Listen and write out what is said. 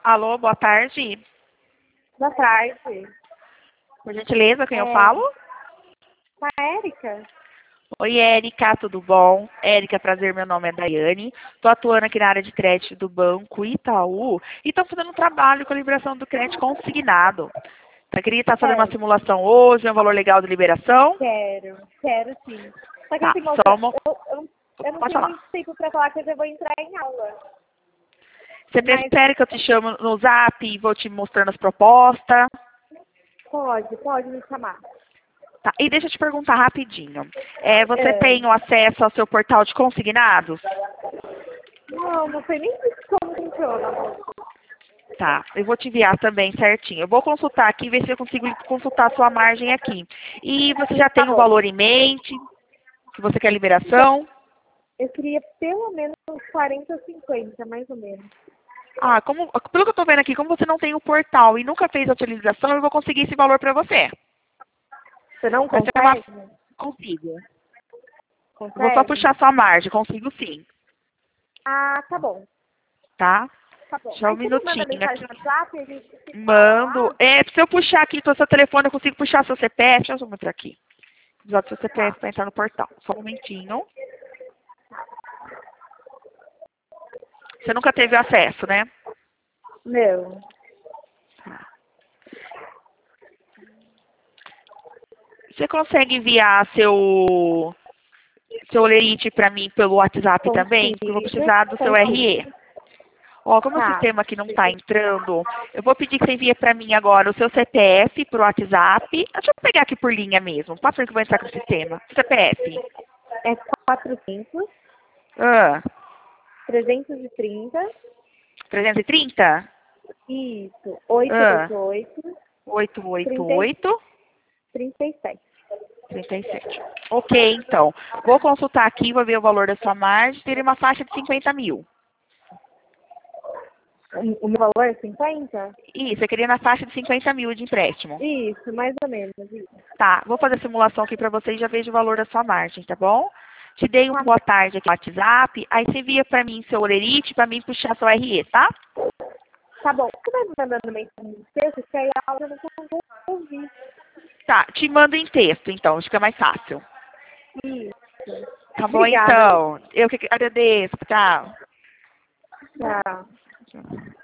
Alô, boa tarde. Boa tarde. Por gentileza, quem eu É, falo? com a Érica? Oi, Érica, tudo bom? Érica, prazer, meu nome é Daiane. Estou atuando aqui na área de crédito do Banco Itaú e estou fazendo um trabalho com a liberação do crédito consignado. Eu queria estar fazendo uma Quero, simulação hoje, um valor legal de liberação. quero sim. Só que Tá, assim, só moça, uma... eu não Pode tenho falar. muito tempo pra falar que eu já vou entrar em aula. Você Mas prefere que eu te chamo no Zap e vou te mostrando as propostas? pode me chamar. Tá, e deixa eu te perguntar rapidinho. Você É, tem o acesso ao seu portal de consignados? não sei nem como funciona, moça. Tá, eu vou te enviar também certinho. Eu vou consultar aqui, ver se eu consigo consultar a sua margem aqui. E você já Tá tem o bom. valor em mente, que você quer Então, liberação? eu queria pelo menos uns 40 ou 50, mais ou menos. Ah, pelo que eu estou vendo aqui, como você não tem o portal e nunca fez a utilização, eu vou conseguir esse valor para você. Você não Vai ser uma... consegue? Consigo. Eu vou só Consegue? puxar sua margem, consigo sim, Ah, tá bom. tá? Tá bom. Só um Aí você me manda minutinho mensagem aqui. no WhatsApp e a gente se fala Mando. lá? Se eu puxar aqui do seu telefone, eu consigo puxar seu CPF. Deixa eu só mostrar aqui. Usar o seu CPF Tá. para entrar no portal. Só um momentinho. Você nunca teve acesso, né? Meu. Você consegue enviar seu lerite para mim pelo WhatsApp também? Porque eu vou Consigo, precisar do seu RE. consigo. Ó, como o Tá. sistema aqui não está entrando, eu vou pedir que você envie para mim agora o seu CPF por WhatsApp. Deixa eu pegar aqui por linha mesmo. Passa aí que eu vou entrar com o sistema. CPF. É 400, Ah, 330, 330? isso, Ah, 888, 30, 888. 37. 37. Ok, então. Vou consultar aqui, vou ver o valor da sua margem. Teria uma faixa de 50 mil. O meu valor é 50? Isso, eu queria na faixa de 50 mil de empréstimo. Isso, mais ou menos. Isso. Tá, vou fazer a simulação aqui para você e já vejo o valor da sua margem, tá bom? Te dei um Tá, boa tarde aqui no WhatsApp, aí você envia para mim seu olerite, para mim puxar seu RE, tá? tá bom. Você vai me mandando mensagem de texto, que aí a aula eu não consigo ouvir. Tá, te mando em texto, então, fica mais fácil. Isso. Tá bom, Obrigada. então? Eu que agradeço, tchau. Tchau.